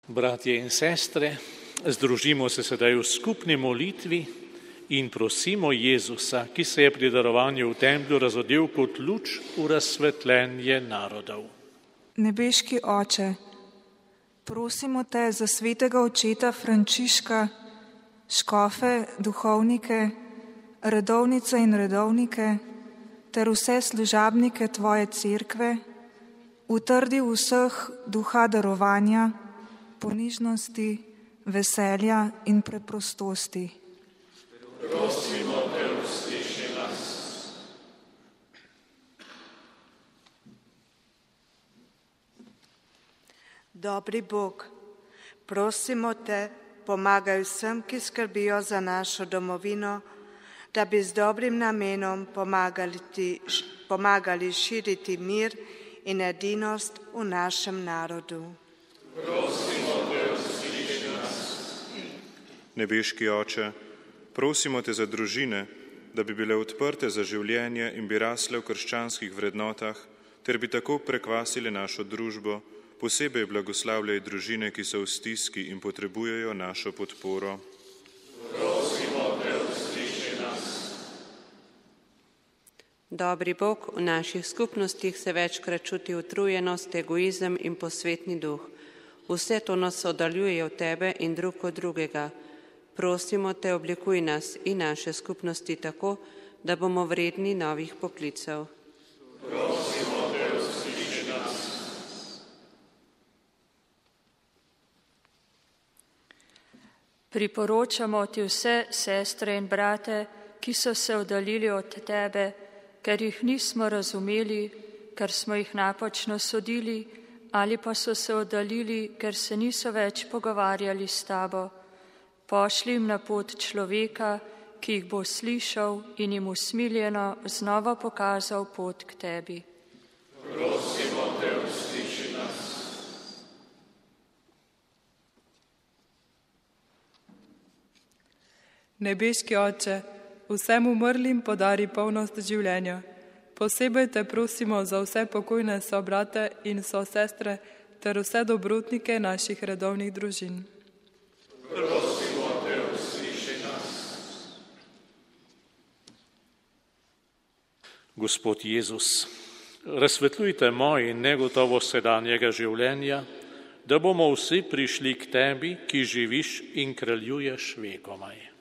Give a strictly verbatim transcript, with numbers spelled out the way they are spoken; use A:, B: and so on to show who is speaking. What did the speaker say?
A: Bratje in sestre, združimo se sedaj v skupni molitvi in prosimo Jezusa, ki se je pri darovanju v templju razodel kot luč v razsvetljenje narodov.
B: Nebeški Oče, prosimo te za svetega očeta Frančiška, škofe, duhovnike, redovnice in redovnike ter vse služabnike tvoje cerkve, utrdi vseh duha darovanja, ponižnosti, veselja in preprostosti.
C: Prosimo te, usliši nas.
D: Dobri Bog, prosimo te, pomagaj vsem, ki skrbijo za našo domovino, da bi z dobrim namenom pomagali, ti, pomagali širiti mir in edinost v našem narodu.
C: Prosimo te, usliši nas.
E: Nebeški Oče, prosimo te za družine, da bi bile odprte za življenje in bi rasle v krščanskih vrednotah, ter bi tako prekvasile našo družbo. Posebej blagoslavljaj družine, ki so v stiski in potrebujejo našo podporo.
C: Prosimo te, usliši nas.
F: Dobri Bog, v naših skupnostih se večkrat čuti utrujenost, egoizem in posvetni duh. Vse to nas oddaljuje od tebe in drug od drugega. Prosimo te, oblikuj nas in naše skupnosti tako, da bomo vredni novih poklicev.
C: Prosimo te, usliši nas.
G: Priporočamo ti vse sestre in brate, ki so se oddaljili od tebe, ker jih nismo razumeli, ker smo jih napačno sodili, ali pa so se oddaljili, ker se niso več pogovarjali s tabo. Pošli jim na pot človeka, ki jih bo slišal in jim usmiljeno znova pokazal pot k tebi.
C: Prosimo te, usliši nas.
H: Nebeški Oče, vsem umrlim podari polnost življenja. Posebej te prosimo za vse pokojne sobrate in sosestre ter vse dobrotnike naših redovnih družin.
C: Prosimo te, usliši nas.
A: Gospod Jezus, razsvetljujte moj in negotovo sedanjega življenja, da bomo vsi prišli k tebi, ki živiš in kraljuješ vekomaj.